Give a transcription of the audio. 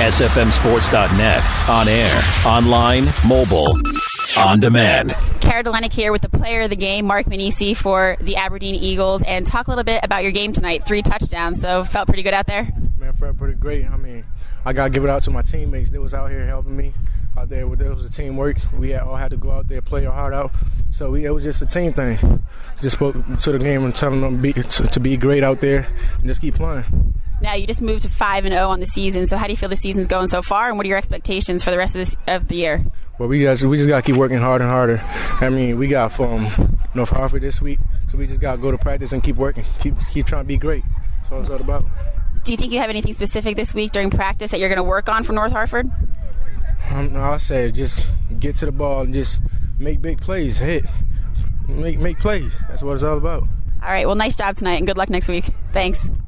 SFMsports.net. On air, online, mobile, on demand. Kara Delenik here with the player of the game, Mark Manisi, for the Aberdeen Eagles. And talk a little bit about your game tonight. 3 touchdowns, so felt pretty good out there? Man, felt pretty great. I mean, I got to give it out to my teammates. They was out here helping me out there. It was a teamwork. We all had to go out there, play our heart out. So it was just a team thing. Just spoke to the game and telling them to be great out there and just keep playing. Now, you just moved to 5-0 on the season, so how do you feel the season's going so far, and what are your expectations for the rest of the year? Well, we just got to keep working harder and harder. I mean, we got North Hartford this week, so we just got to go to practice and keep working, keep trying to be great. That's what it's all about. Do you think you have anything specific this week during practice that you're going to work on for North Hartford? I'll say just get to the ball and just make big plays, make plays. That's what it's all about. All right, well, nice job tonight, and good luck next week. Thanks.